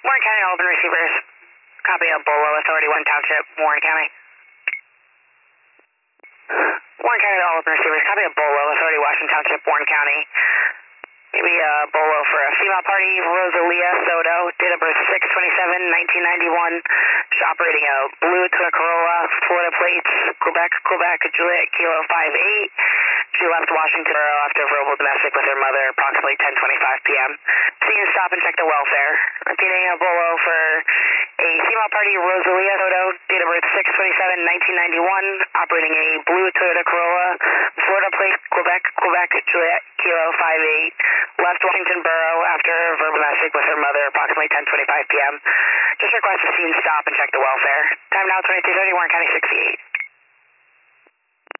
Warren County, all open receivers. Copy of Bolo Authority, Warren Township, Warren County. Warren County, all open receivers. Copy of Bolo Authority, Washington Township, Warren County. Maybe Bolo for a female party, Rosalia Soto, date of birth 6/27/1991. She's operating a blue Toyota Corolla, Florida plates, Quebec, Juliet, Kilo 58. She left Washington Borough after verbal domestic with her mother approximately 10:25 p.m. Seen stop and check the welfare. Repeating a Bolo for a female party, Rosalia Soto, date of birth 6/27/1991, operating a blue Toyota Corolla, Florida plate, Quebec, Juliet, Kilo 58. Left Washington Borough after verbal domestic with her mother approximately 10:25 p.m. Just request a scene stop and check the welfare. Time now 22:30, Warren County 68.